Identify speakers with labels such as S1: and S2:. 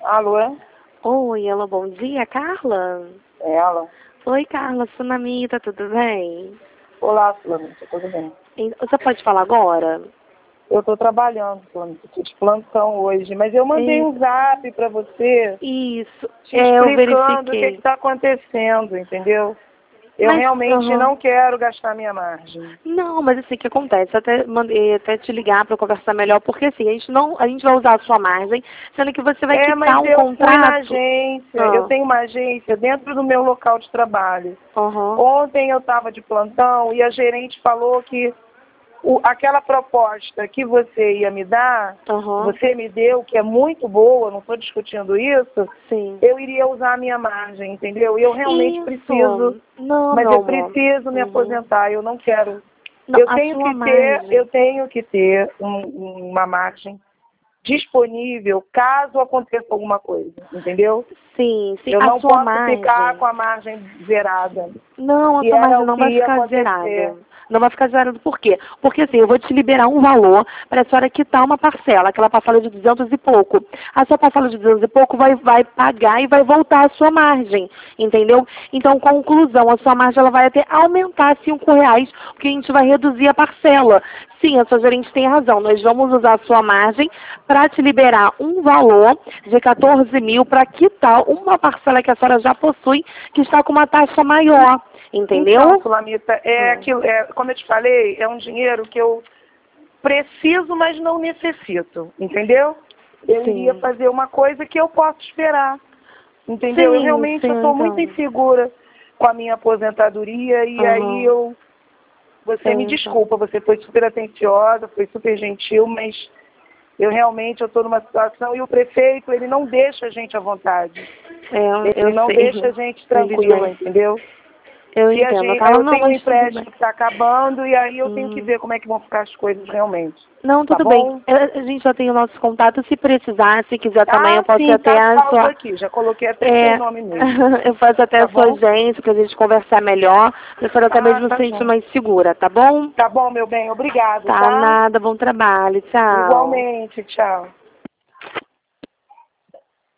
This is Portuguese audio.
S1: Alô, é?
S2: Oi, alô, bom dia, Carla?
S1: É ela?
S2: Oi, Carla, Sunamita, tudo bem?
S1: Olá, Sulamita, tudo bem?
S2: Você pode falar agora?
S1: Eu tô trabalhando, Sulamita, tô de plantão hoje, mas eu mandei um zap pra você
S2: Isso,
S1: te
S2: eu
S1: explicando o que
S2: verifiquei.
S1: tá acontecendo, entendeu? Eu
S2: Mas,
S1: realmente não quero gastar minha margem.
S2: Não, mas assim, o que acontece? Eu até mandei até te ligar para conversar melhor, porque assim, a gente vai usar a sua margem, sendo que você vai quitar
S1: Mas
S2: um
S1: eu fui na
S2: contrato.
S1: agência, eu
S2: Ah,
S1: tenho uma agência dentro do meu local de trabalho.
S2: aham,
S1: Ontem eu estava de plantão e a gerente falou que aquela proposta que você ia me dar,
S2: aham,
S1: você me deu, que é muito boa, não estou discutindo isso,
S2: sim.
S1: eu iria usar a minha margem, entendeu? E eu realmente preciso,
S2: Isso. Não,
S1: mas
S2: meu
S1: eu
S2: amor.
S1: preciso me
S2: Uhum.
S1: aposentar, eu não quero.
S2: Não, a sua
S1: Eu
S2: margem.
S1: tenho que ter uma margem disponível caso aconteça alguma coisa, entendeu?
S2: Sim, sim,
S1: Eu
S2: a
S1: não
S2: sua
S1: posso ficar
S2: margem.
S1: com a margem zerada.
S2: Não, a
S1: E
S2: sua
S1: era
S2: margem
S1: o
S2: não
S1: que
S2: vai
S1: ia
S2: ficar
S1: acontecer.
S2: zerada. Não vai ficar zerada por quê? Porque assim, eu vou te liberar um valor para a senhora quitar uma parcela, aquela parcela de 200 e pouco. A sua parcela de 200 e pouco vai pagar e vai voltar a sua margem, entendeu? Então, conclusão, a sua margem ela vai até aumentar R$ 5, porque a gente vai reduzir a parcela. Sim, a sua gerente tem razão. Nós vamos usar a sua margem para te liberar um valor de 14 mil para quitar uma parcela que a senhora já possui, que está com uma taxa maior.
S1: Então,
S2: Entendeu?
S1: Sulamita, como eu te falei, é um dinheiro que eu preciso, mas não necessito, entendeu? Eu iria
S2: Sim.
S1: fazer uma coisa que eu posso esperar, entendeu? Eu
S2: Sim,
S1: realmente
S2: sim,
S1: estou muito
S2: então.
S1: insegura com a minha aposentadoria e aí
S2: Aham.
S1: você me
S2: Então.
S1: desculpa, você foi super atenciosa, foi super gentil, mas eu realmente estou numa situação e o prefeito, ele não deixa a gente à vontade.
S2: Eu
S1: Ele não deixa a
S2: sei.
S1: gente tranquila,
S2: Felizmente.
S1: entendeu?
S2: Eu
S1: Se a
S2: entendo.
S1: gente,
S2: Carla,
S1: eu
S2: não,
S1: tenho um
S2: mas tudo bem.
S1: empréstimo que está acabando e aí eu tenho que
S2: Hum.
S1: ver como é que vão ficar as coisas realmente.
S2: Não,
S1: Tá
S2: tudo bem.
S1: bom?
S2: A gente já tem o nosso contato. Se precisar, se quiser também, eu
S1: Ah,
S2: posso ir
S1: sim,
S2: até
S1: tá
S2: a
S1: salvo
S2: sua.
S1: aqui. Já coloquei até seu
S2: É,
S1: nome mesmo.
S2: eu faço até
S1: Tá
S2: a sua
S1: bom?
S2: agência pra gente conversar melhor. Eu quero até
S1: Ah,
S2: mesmo
S1: tá
S2: se sentir
S1: bom.
S2: mais segura, tá bom?
S1: Tá bom, meu bem. Obrigado,
S2: Tá,
S1: tá?
S2: nada. Bom trabalho. Tchau.
S1: Igualmente. Tchau.